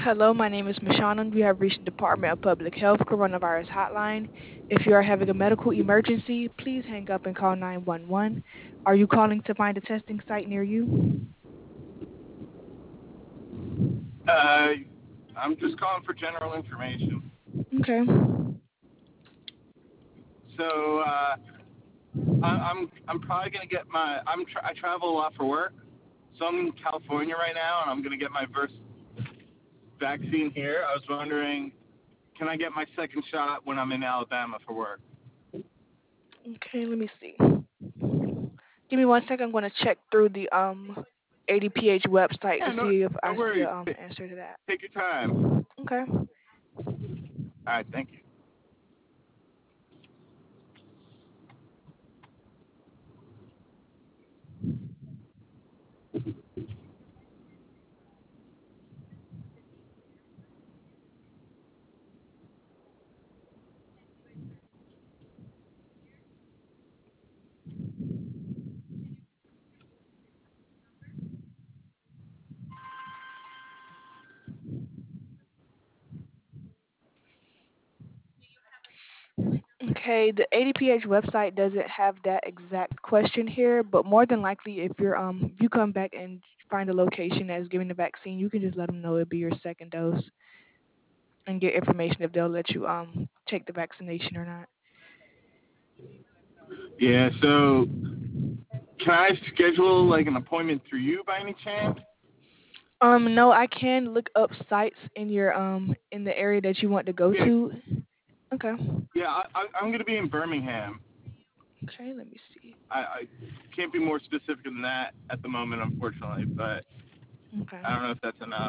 Hello, my name is Mashawn. You have reached the Department of Public Health Coronavirus Hotline. If you are having a medical emergency, please hang up and call 911. Are you calling to find a testing site near you? Uh, I'm just calling for general information. Okay. So I'm probably gonna get my I travel a lot for work, so I'm in California right now, and I'm gonna get my first vaccine here. I was wondering, can I get my second shot when I'm in Alabama for work? Okay, let me see. Give me 1 second. I'm going to check through the ADPH website Yeah, to no, see if no I see worries. a answer to that. Take your time. Okay. All right, thank you. Okay, the ADPH website doesn't have that exact question here, but more than likely, if you come back and find a location that's giving the vaccine, you can just let them know it'll be your second dose and get information if they'll let you take the vaccination or not. Yeah, so can I schedule like an appointment through you by any chance? No, I can look up sites in your in the area that you want to go Yeah, to. Okay. yeah, I'm gonna be in Birmingham. Okay, let me see. I can't be more specific than that at the moment, unfortunately, but Okay. I don't know if that's enough.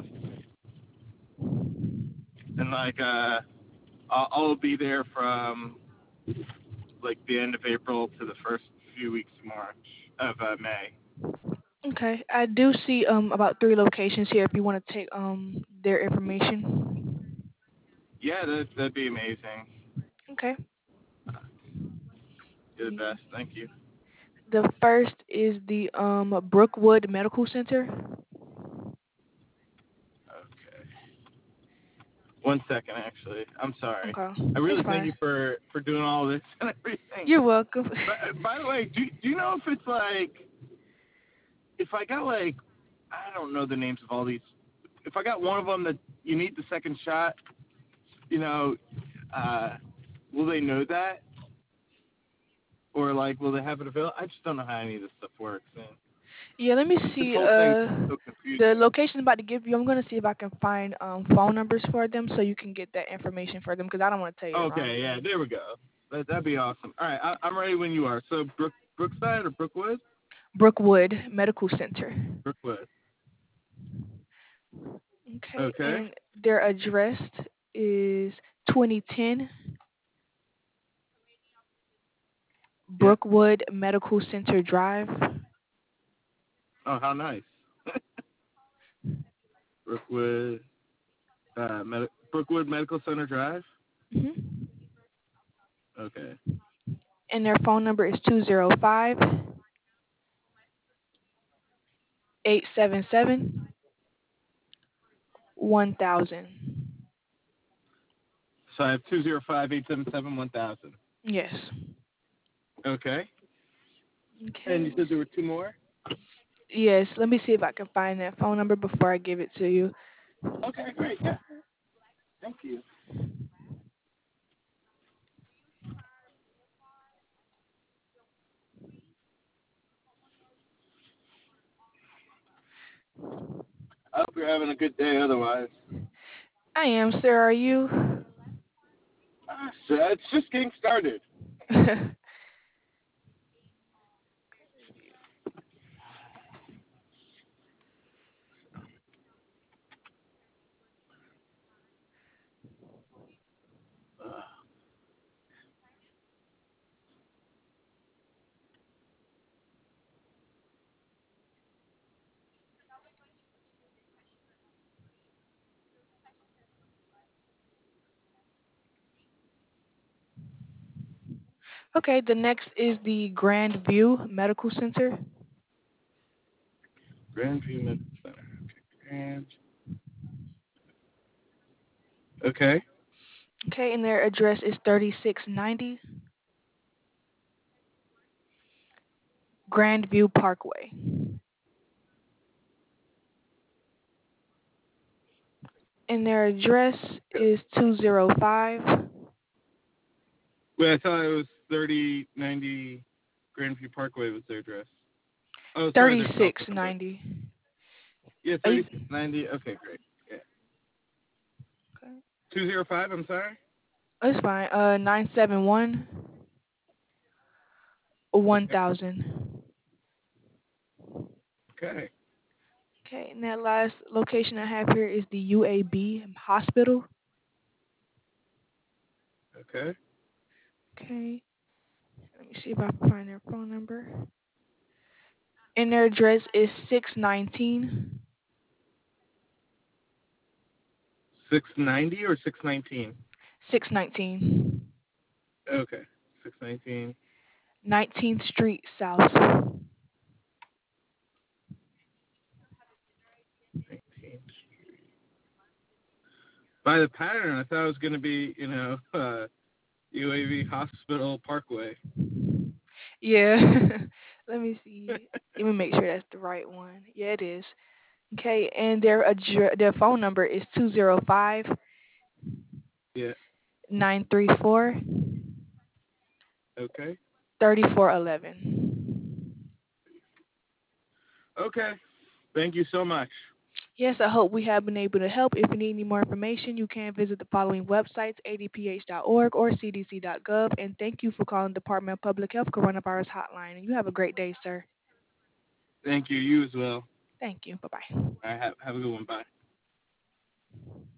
And like, I'll be there from like the end of April to the first few weeks of March of May. Okay. I do see about 3 locations here if you want to take their information. Yeah, that'd be amazing. Okay. You're the best. Thank you. The first is the Brookwood Medical Center. Okay. 1 second, actually. I'm sorry. Okay, I it's really thank fine. you for doing all this and everything. You're welcome. But by the way, do you know if it's like if I got like I don't know the names of all these. If I got one of them that you need the second shot, you know, uh, will they know that? Or like, will they have it available? I just don't know how any of this stuff works, man. Yeah, let me This see. whole thing's so The confusing. location I'm about to give you. I'm gonna see if I can find phone numbers for them so you can get that information for them because I don't want to tell you the wrong Okay, yeah, thing. there we go. That'd be awesome. All right, I'm ready when you are. So Brookside or Brookwood? Brookwood Medical Center. Brookwood. Okay, Okay. and their address is 2010 Yep. Brookwood Medical Center Drive. Oh, how nice. Brookwood, Brookwood Medical Center Drive. Hmm. Okay. And their phone number is 205-877-1000. So I have 205-877-1000. Yes. Okay. Okay, And let you me said there were see. two more? Yes, let me see if I can find that phone number before I give it to you. Okay, great. Yeah. Thank you. I hope you're having a good day otherwise. I am, sir. Are you? So it's just getting started. Uh, Okay, the next is the Grand View Medical Center. Grandview Medical Center. Okay. Grand. Okay. Okay, and their address is 3690 Grandview Parkway. And their address is 205 Wait, I thought it was 3090 Grandview Parkway was their address. Oh, sorry, their cell phone number. 3690. Yeah, Are you, 3690. Okay, great. Yeah. okay. 205, I'm sorry? It's fine. 971 Okay. 1000. Okay. Okay, and that last location I have here is the UAB hospital. Okay. Okay, let me see if I can find their phone number. And their address is 619 690 or 619? 619 Okay. 619. 19th Street South. 19. By the pattern, I thought it was going to be, UAV Hospital Parkway. Yeah. Let me see. Let me make sure that's the right one. Yeah, it is. Okay, and their phone number is 205 Yeah. 934 Okay. 3411. Okay. Thank you so much. Yes, I hope we have been able to help. If you need any more information, you can visit the following websites, adph.org or cdc.gov. And thank you for calling Department of Public Health Coronavirus Hotline. And you have a great day, sir. Thank you. You as well. Thank you. Bye bye. All right. Have a good one. Bye.